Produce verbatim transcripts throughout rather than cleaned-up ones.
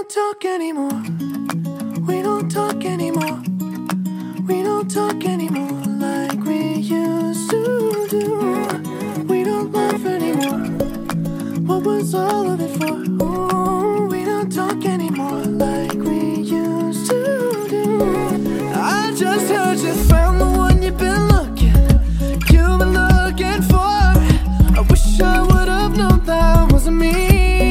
don't talk anymore. We don't talk anymore. We don't talk anymore like we used to do. We don't laugh anymore. What was all of it for? Ooh, we don't talk anymore like we used to do. I just heard you found the one you've been looking, you've been looking for. I wish I would have known that wasn't me.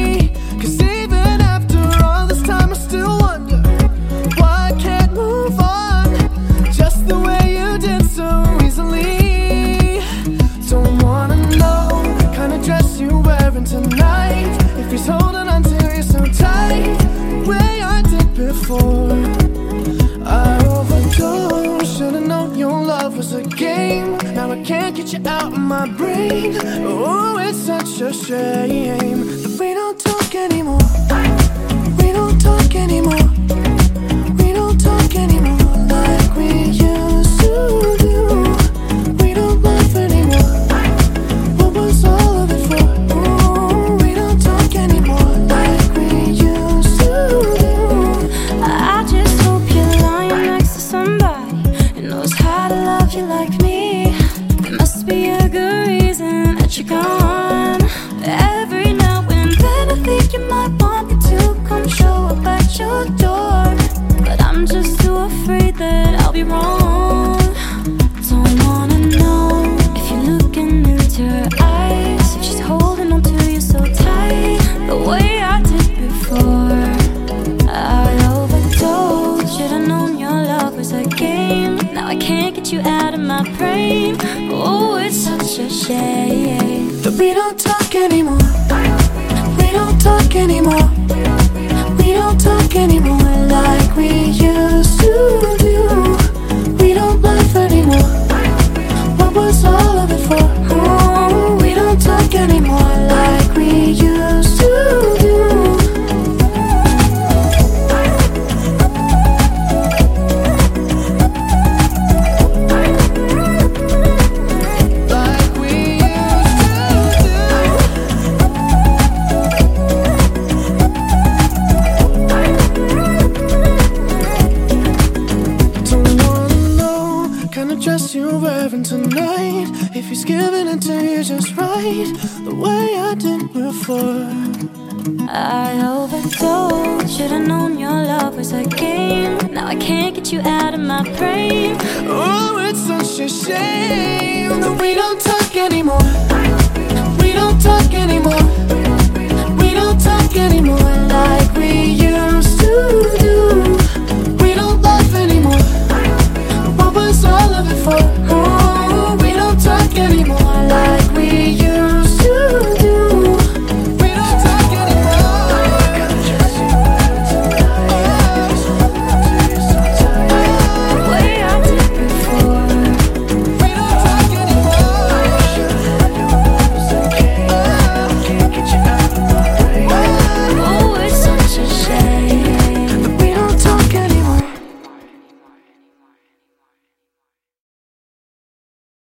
Tonight, if he's holding on to you so tight, the way I did before, I overdosed. Should've known your love was a game. Now I can't get you out of my brain. Oh, it's such a shame that we don't talk anymore. We don't talk anymore. We don't talk anymore like we used to do. We don't laugh anymore. What was all of it for? Like me, there must be a good reason that you're gone. Every now and then I think you might want me to come show up at your door, but I'm just too afraid that I'll be wrong. Don't wanna know if you're looking into her eyes, if she's holding on to you so tight, the way I did before. I overdosed. Should've known your love was a game. Now I can't get you out of my brain. Oh, it's such a shame that we don't talk anymore. We don't talk anymore. We don't talk anymore like we used to do. We don't laugh anymore. What was all of it for? Oh, we don't talk anymore like we used to do. You're wearing tonight, if he's giving it to you just right, the way I did before. I overdosed. Should've known your love was a game. Now I can't get you out of my brain. Oh, it's such a shame that we don't talk anymore. We don't talk anymore. We don't talk anymore like